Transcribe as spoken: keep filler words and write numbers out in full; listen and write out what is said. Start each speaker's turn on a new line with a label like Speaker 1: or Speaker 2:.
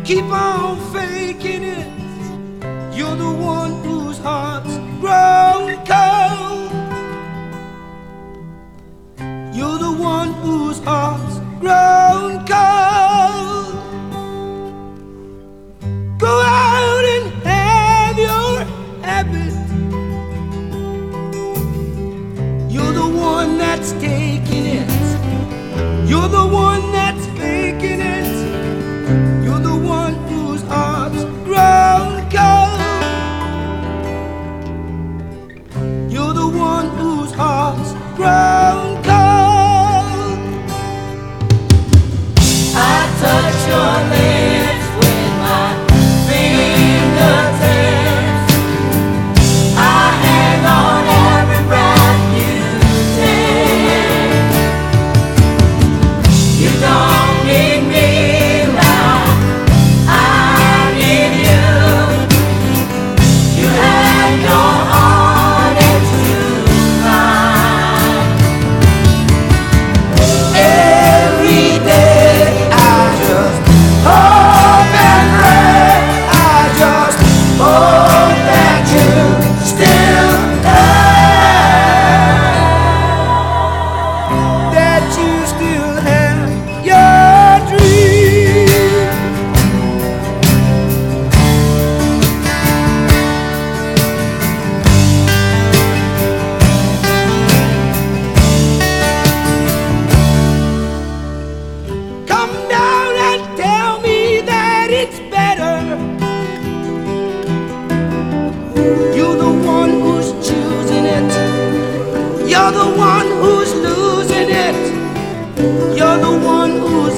Speaker 1: keep on faking it. You're the one whose heart's grown cold. You're the one whose heart's grown cold. Go out and have your habit. You're the one that's taking it. You're the one that's faking it. You're the one whose heart's grown cold. You're the one whose heart's grown cold.
Speaker 2: I touch your lips with my fingertips. I hang on every breath you take. You don't need me now, I need you. You have your heart into mine.
Speaker 1: Every day I just hope and pray. I just hope that you still have, that you still have your dream. Come down and tell me that it's better. You're the one who's choosing it. You're the one who's losing it. You're the one who's